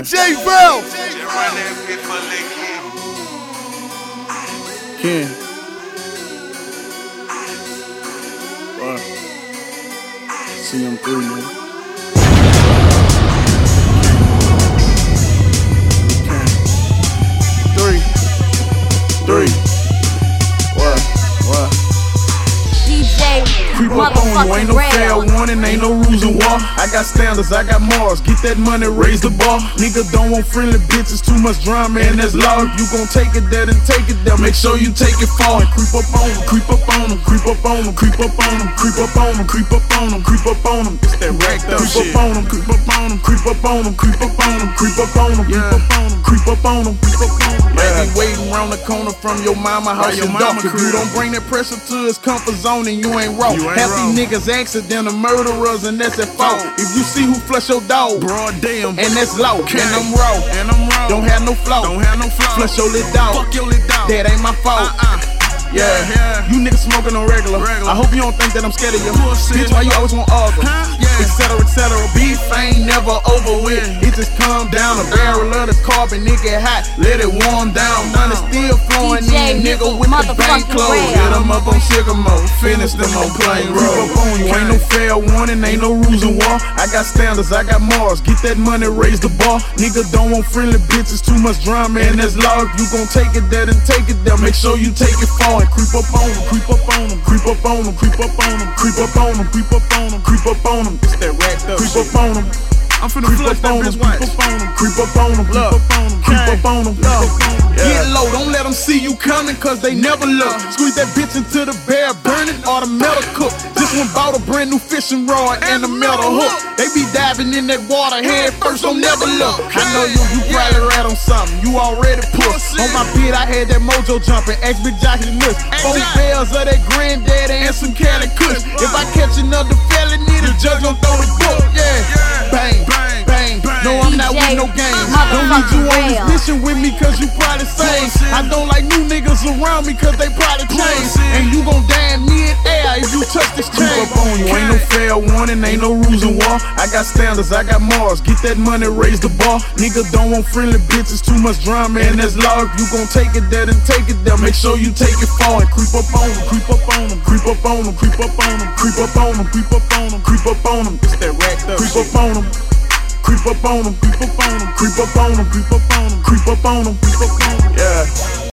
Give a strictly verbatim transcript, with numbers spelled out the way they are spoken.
J Bell. Ken. Wow. C M three, man. Three. Three. What? What? D J, Creep up on you, ain't no fair warning, ain't no rules and war. I got standards, I got morals, get that money, raise the bar. Nigga don't want friendly bitches, too much drama and that's law. If you gon' take it there, then take it there, make sure you take it far. And creep up on them, creep up on them, creep up on them, creep up on them, creep up on them, creep up on them, creep up on them. It's that racked up shit. Creep up on them, creep up on them, creep up on them, creep up on them, creep up on them, creep up on them, creep up on them, creep up on them. Might be waiting around the corner from your mama house and dark. If you don't bring that pressure to his comfort zone, then you ain't raw. Half these niggas accidental murderers and that's at fault. If you see who flush your dog, broad damn, and that's low, and I'm raw, and I'm raw. Don't have no flow, don't have no flow. Flush your little dog, fuck your little dog. That ain't my fault. Uh-uh. Yeah. yeah, you niggas smoking on regular. regular. I hope you don't think that I'm scared of you. Bitch, why you always want argue? Huh? Yeah. Et cetera, et cetera. Beef ain't never over with. It just come down. A barrel of the carbon, it get hot. Let it warm down. Money still flowing in, nigga, with the bank closed. Hit them up on sugar mode. Finish them on plain road. Up on you, ain't no fair warning, ain't no rules and war. I got standards, I got morals. Get that money, raise the bar. Nigga don't want friendly bitches, too much drama and that's law. If you gon' take it there, then take it there. Make sure you take it far. Creep up on them, creep up on them, creep up on them, creep up on them, creep up on them, creep up on them, creep up on them. It's that racked up shit. Creep up on them. I'm finna flush that bitch watch. Creep up on them, creep up on them, creep up on them, creep up on them. Get low, don't let them see you coming, cause they never look. Squeeze that bitch into the bare burning or the metal cook. This one bought a brand new fishing rod and a metal hook. They be diving in that water head first, don't never look. I know you, you probably rat on something, you already pushed. On my beat, I had that mojo jumping, X Big Jockey Nuts. Four bells of that granddaddy and some Cali Kush. If I catch another felony, the judge gon' throw the book, yeah. Bang, bang, no, I'm not with no games. Don't need you on this mission with me, cause you probably same. I don't like new niggas around me, cause they probably change. And you gon' die in mid-air if you touch this chain. Creep up on you, ain't no fair warning, ain't no rules and war. I got standards, I got morals, get that money, raise the bar. Nigga don't want friendly bitches, too much drama and that's law. If you gon' take it there, then take it there. Make sure you take it far. And creep up on them, creep up on them, creep up on them, creep up on them, creep up on them, creep up on them, creep up on them. It's that racked up. Creep up on them. Creep up on them, creep up on them, creep up on them, creep up on them, creep up on them, creep up on them, yeah.